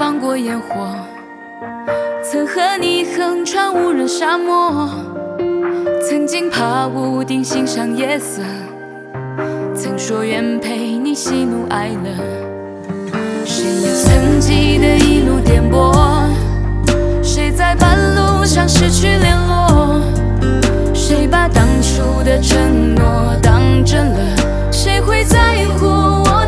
放过烟火，曾和你横穿无人沙漠，曾经爬屋顶欣赏夜色，曾说愿陪你喜怒哀乐。谁也曾记得一路颠簸，谁在半路上失去联络，谁把当初的承诺当真了，谁会在乎我